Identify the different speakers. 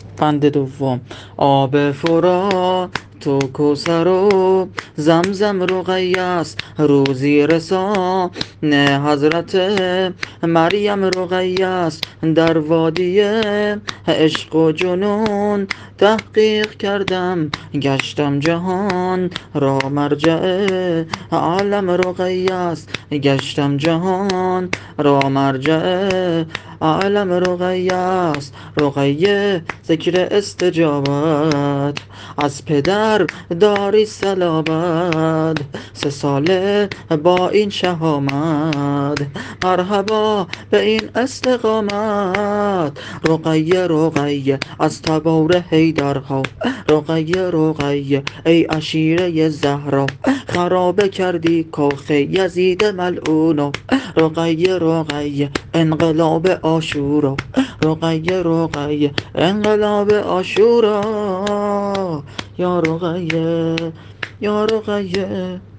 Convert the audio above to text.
Speaker 1: بند دوم. آب فرات تو کوثر و زمزم رقیه است، روزی رسا نه حضرت مریم رقیه است. در وادی عشق و جنون تحقیق کردم، گشتم جهان را مرجع عالم رقیه است. گشتم جهان را مرجع عالم رقیه است. رقیه ذکر استجابت، از پدر داری صلابت. 3 ساله با این شهامت، مرحبا به این استقامت. رقیه رقیه از تبار حیدرها، رقیه رقیه ای عشیره زهرا. خرابه کردی کاخ یزید ملعونو، رقیه رقیه انقلاب آشورا. رقیه رقیه انقلاب آشورا. یا رقیه یا رقیه